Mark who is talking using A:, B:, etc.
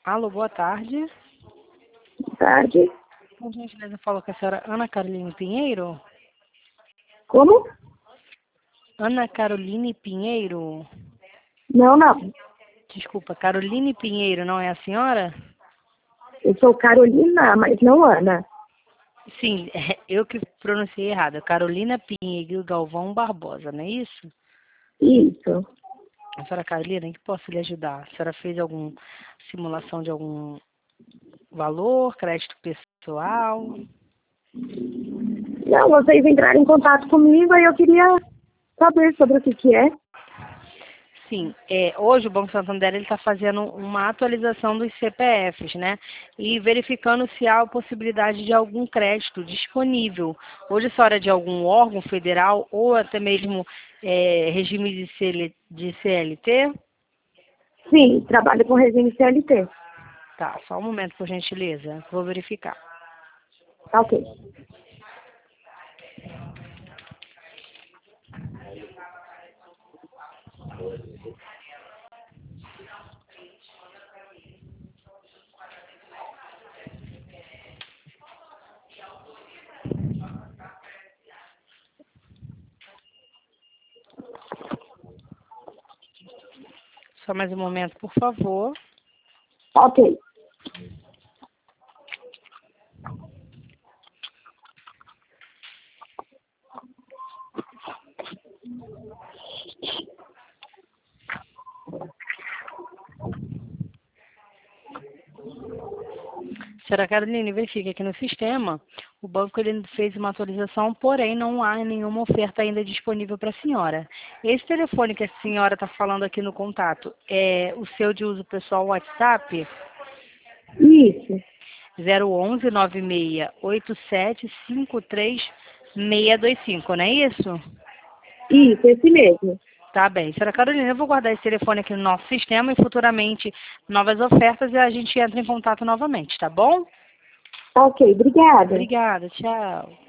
A: Alô, boa tarde.
B: Boa tarde.
A: Por gentileza, falo com a senhora Ana Caroline Pinheiro.
B: Como?
A: Ana Caroline Pinheiro.
B: Não.
A: Desculpa, Caroline Pinheiro, não é a senhora?
B: Eu sou Carolina, mas não Ana.
A: Sim, eu que pronunciei errado. Carolina Pinheiro Galvão Barbosa, não é isso?
B: Isso.
A: A senhora Carolina, em que posso lhe ajudar? A senhora fez alguma simulação de algum valor, crédito pessoal?
B: Não, vocês entraram em contato comigo e eu queria saber sobre o que é.
A: Sim, hoje o Banco Santander está fazendo uma atualização dos CPFs, né? E verificando se há a possibilidade de algum crédito disponível. Hoje a senhora é de algum órgão federal ou até mesmo regime de CLT?
B: Sim, trabalho com regime CLT.
A: Tá, só um momento, por gentileza. Vou verificar.
B: Tá ok.
A: Só mais um momento, por favor.
B: Tá ok.
A: Senhora Caroline, verifique aqui no sistema. O banco ele fez uma atualização, porém não há nenhuma oferta ainda disponível para a senhora. Esse telefone que a senhora está falando aqui no contato é o seu de uso pessoal WhatsApp?
B: Isso.
A: 011 9687 53625, não é isso?
B: Isso, esse mesmo.
A: Tá bem. Senhora Carolina, eu vou guardar esse telefone aqui no nosso sistema e futuramente novas ofertas e a gente entra em contato novamente, tá bom?
B: Tá ok, obrigada.
A: Obrigada, tchau.